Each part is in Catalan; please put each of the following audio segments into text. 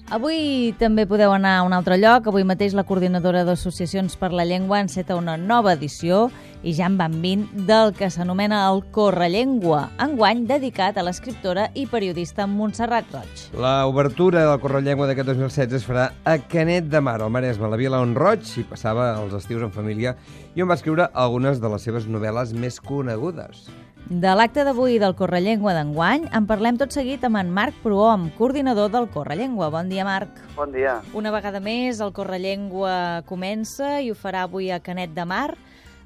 Avui també podeu anar a un altre lloc. Avui mateix la coordinadora d'Associacions per la Llengua enceta una nova edició i ja en van 20 del que s'anomena el Correllengua, enguany dedicat a l'escriptora i periodista Montserrat Roig. L'obertura del Correllengua d'aquest 2016 es farà a Canet de Mar, al Maresme, a la vila on Roig hi passava els estius en família i on va escriure algunes de les seves novel·les més conegudes. De l'acte d'avui del Correllengua d'enguany en parlem tot seguit amb en Marc Prohom, coordinador del Correllengua. Bon dia, Marc. Bon dia. Una vegada més, el Correllengua comença i ho farà avui a Canet de Mar,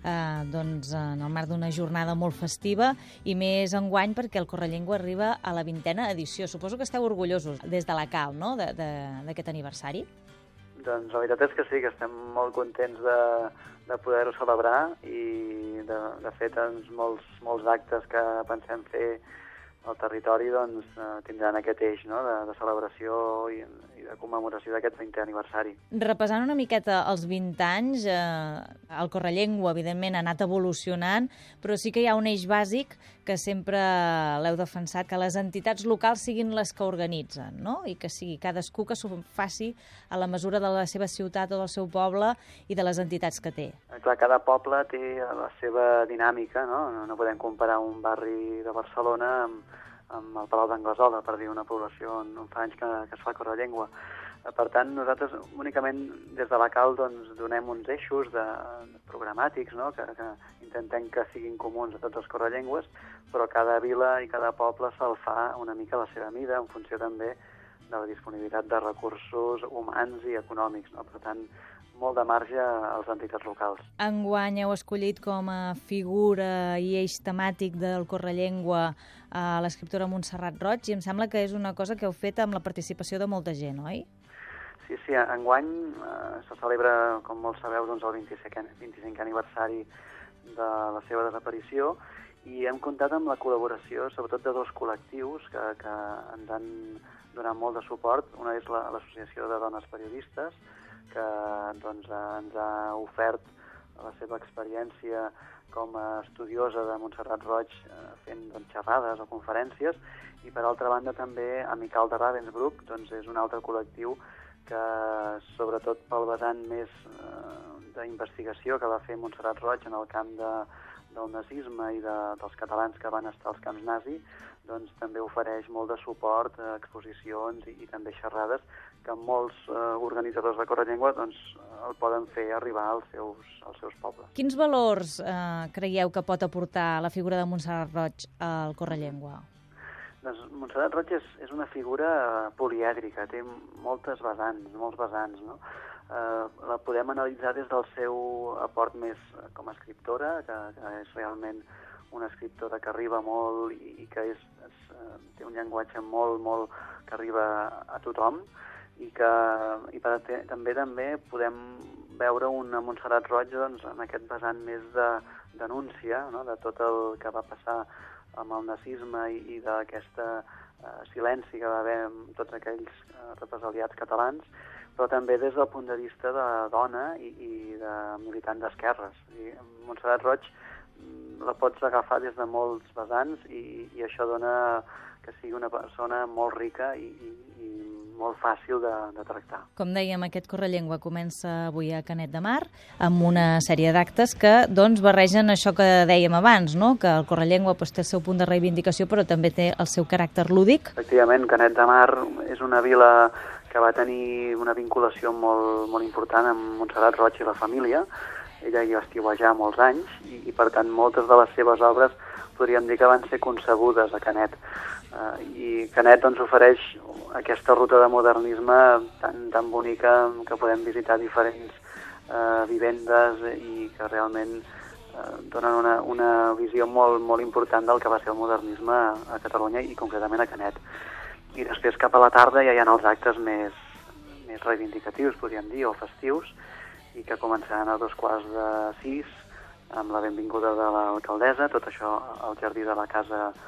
doncs en el marc d'una jornada molt festiva i més enguany perquè el Correllengua arriba a la 20a edició. Suposo que esteu orgullosos des de la CAL, no?, d'aquest aniversari. Doncs la veritat és que sí, que estem molt contents de poder-ho celebrar i de fet doncs, molts actes que pensem fer al territori doncs, tindran aquest eix, no?, de celebració i de commemoració d'aquest 20è aniversari. Repassant una miqueta els 20 anys, el Correllengua, evidentment, ha anat evolucionant, però sí que hi ha un eix bàsic que sempre l'heu defensat, que les entitats locals siguin les que organitzen, no?, i que sigui cadascú que s'ho faci a la mesura de la seva ciutat o del seu poble i de les entitats que té. Clar, cada poble té la seva dinàmica, no? No podem comparar un barri de Barcelona amb el Palau d'Anglesola, per dir una població on fa anys que es fa Correllengua. Per tant, nosaltres únicament des de la CAL doncs, donem uns eixos programàtics, no?, que intentem que siguin comuns a tots els correllengües, però cada vila i cada poble se'l fa una mica a la seva mida, en funció també de la disponibilitat de recursos humans i econòmics, no? Per tant, molt de marge a les entitats locals. Enguany heu escollit com a figura i eix temàtic del Correllengua a l'escriptora Montserrat Roig i em sembla que és una cosa que heu fet amb la participació de molta gent, oi? Sí, enguany se celebra, com molts sabeu, doncs, el 25è aniversari de la seva desaparició i hem comptat amb la col·laboració sobretot de dos col·lectius que ens han donat molt de suport. Una és l'Associació de Dones Periodistes, que doncs, ens ha ofert la seva experiència com a estudiosa de Montserrat Roig fent doncs, xerrades o conferències, i per altra banda també Amical de Ravensbrück doncs, és un altre col·lectiu que sobretot pel vessant més d'investigació que va fer Montserrat Roig en el camp del nazisme i dels catalans que van estar als camps nazi, doncs també ofereix molt de suport a exposicions i també xerrades que molts organitzadors de Correllengua doncs, el poden fer arribar als seus pobles. Quins valors creieu que pot aportar la figura de Montserrat Roig al Correllengua? Doncs Montserrat Roig és una figura polièdrica, té molts vessants, no? La podem analitzar des del seu aport més com a escriptora, que és realment una escriptora que arriba molt i que té un llenguatge molt que arriba a tothom, i també podem veure una Montserrat Roig doncs, en aquest vessant més de denúncia, no?, de tot el que va passar amb el nazisme i d'aquest silenci que va haver amb tots aquells represaliats catalans, però també des del punt de vista de dona i de militant d'esquerres. Montserrat Roig la pots agafar des de molts vessants i això dona que sigui una persona molt rica i molt fàcil de tractar. Com dèiem, aquest Correllengua comença avui a Canet de Mar amb una sèrie d'actes que doncs, barregen això que dèiem abans, no?, que el Correllengua doncs, té el seu punt de reivindicació però també té el seu caràcter lúdic. Efectivament, Canet de Mar és una vila que va tenir una vinculació molt important amb Montserrat Roig i la família. Ella hi va estiuejar molts anys i per tant moltes de les seves obres podríem dir que van ser concebudes a Canet. I Canet doncs, ofereix aquesta ruta de modernisme tan bonica que podem visitar diferents vivendes i que realment donen una visió molt important del que va ser el modernisme a Catalunya i concretament a Canet. I després cap a la tarda ja hi ha els actes més reivindicatius, podríem dir, o festius, i que començaran a 5:15 amb la benvinguda de l'alcaldessa, tot això al jardí de la Casa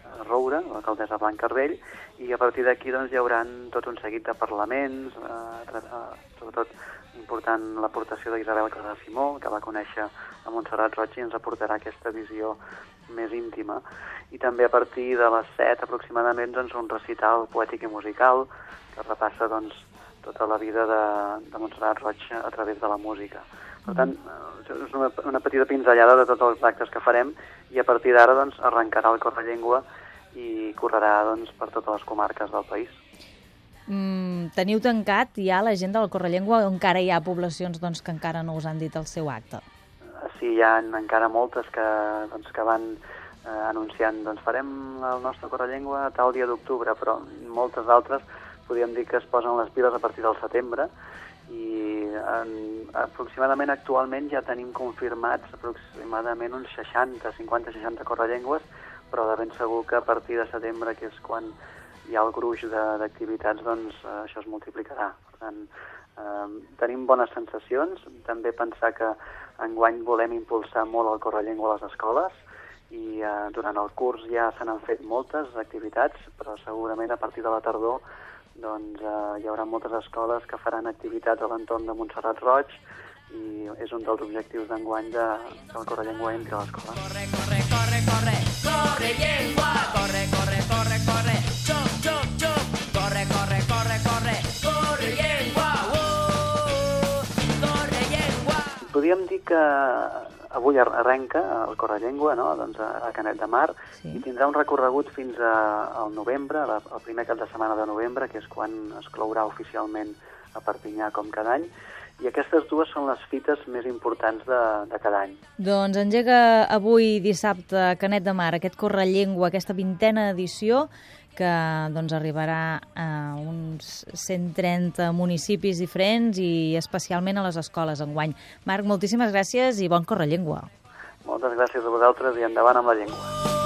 Roura, l'alcaldessa Blanca Arbell, i a partir d'aquí doncs, hi haurà tot un seguit de parlaments, sobretot important l'aportació d'Isabel Clara Simó, que va conèixer a Montserrat Roig i ens aportarà aquesta visió més íntima. I també a partir de les 7 aproximadament doncs, un recital poètic i musical que repassa doncs, tota la vida de Montserrat Roig a través de la música. Per tant, és una petita pinzellada de tots els actes que farem i a partir d'ara doncs, arrencarà el Correllengua i correrà doncs, per totes les comarques del país. Teniu tancat ja l'agenda del Correllengua o encara hi ha poblacions doncs, que encara no us han dit el seu acte? Sí, hi ha encara moltes que van anunciant doncs, farem el nostre Correllengua tal dia d'octubre, però moltes altres podríem dir que es posen les piles a partir del setembre i aproximadament actualment ja tenim confirmats aproximadament uns 50-60 correllengües, però de ben segur que a partir de setembre, que és quan hi ha el gruix d'activitats, doncs això es multiplicarà. Per tant, tenim bones sensacions, també pensar que enguany volem impulsar molt el Correllengua a les escoles i durant el curs ja se n'han fet moltes activitats, però segurament a partir de la tardor doncs, hi haurà moltes escoles que faran activitats a l'entorn de Montserrat Roig i és un dels objectius d'enguany que el Correllengua entri a l'escola. Corre, corre, corre, corre, Correllengua, corre, corre, corre, corre, xup, xup, xup, corre, corre, corre, corre, Correllengua, Correllengua. Podríem dir que avui arrenca el Correllengua, no? Doncs a Canet de Mar, Sí. I tindrà un recorregut fins al novembre, el primer cap de setmana de novembre, que és quan es clourà oficialment a Perpinyà com cada any, i aquestes dues són les fites més importants de cada any. Doncs engega avui dissabte a Canet de Mar aquest Correllengua, aquesta 20a edició, que doncs, arribarà a uns 130 municipis diferents i especialment a les escoles enguany. Marc, moltíssimes gràcies i bon Correllengua. Moltes gràcies a vosaltres i endavant amb la llengua.